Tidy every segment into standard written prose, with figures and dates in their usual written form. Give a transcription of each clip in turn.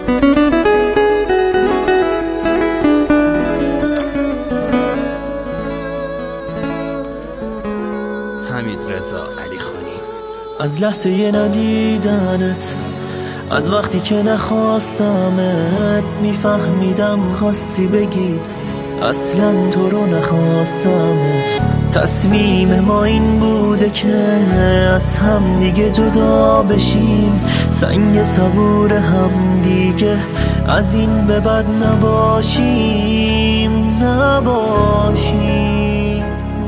حمیدرضا علیخانی. از لحظه ندیدنت، از وقتی که نخواستمت، میفهمیدم خواستی بگی اصلا تو رو نخواستمت. تصمیم ما این بوده که از هم دیگه جدا بشیم، سنگ صبور هم دیگه از این به بعد نباشیم. نباشیم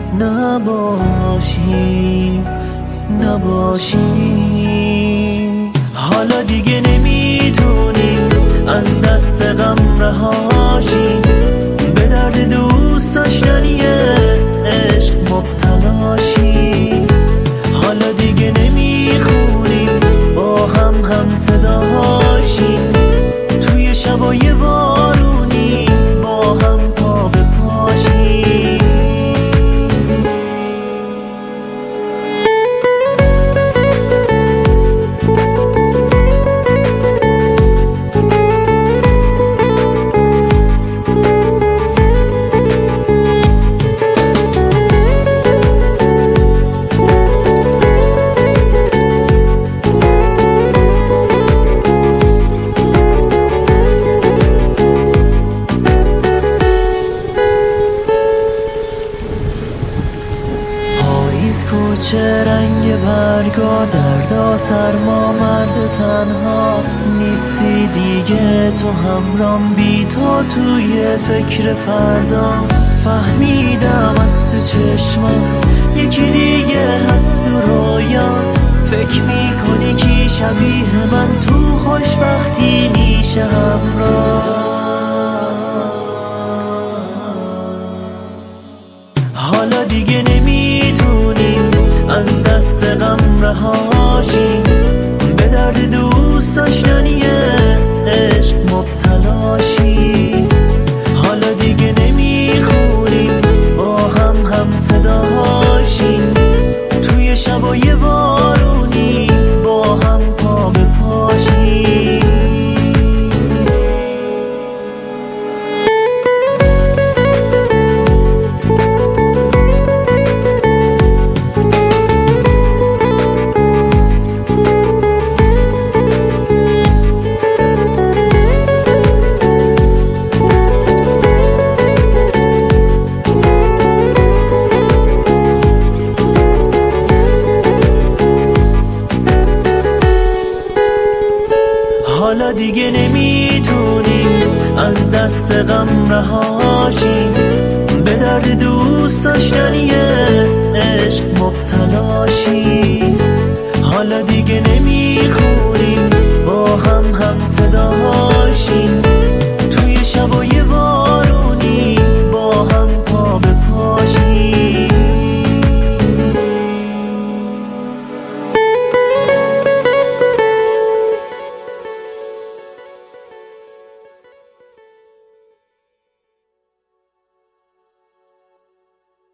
نباشیم نباشیم. حالا دیگه نمیتونیم از دست غم رهاشیم، به درد دوست داشتنی عشق مبتلاشیم. حالا دیگه نمیخونیم با هم صداشیم، توی شبای بارونی با هم پا به پاشیم. کوچه رنگ برگا، دردا سرما، مرد تنها نیستی دیگه. تو همرام، بی تو توی فکر فردا. فهمیدم از تو چشمات یکی دیگه هست تو رویات. فکر میکنی کی شبیه من تو خوشبختی میشه همراه. حالا دیگه نمیتونیم از دست غم رهاشیم، به درد دوست داشتنی عشق مبتلاشیم. حالا دیگه نمیخونیم با هم صداشیم، توی شبای بارونی با هم پا به پاشیم. حالا دیگه نمیتونیم از دست غم رهاشیم، به درد دوست داشتنی عشق مبتلاشیم.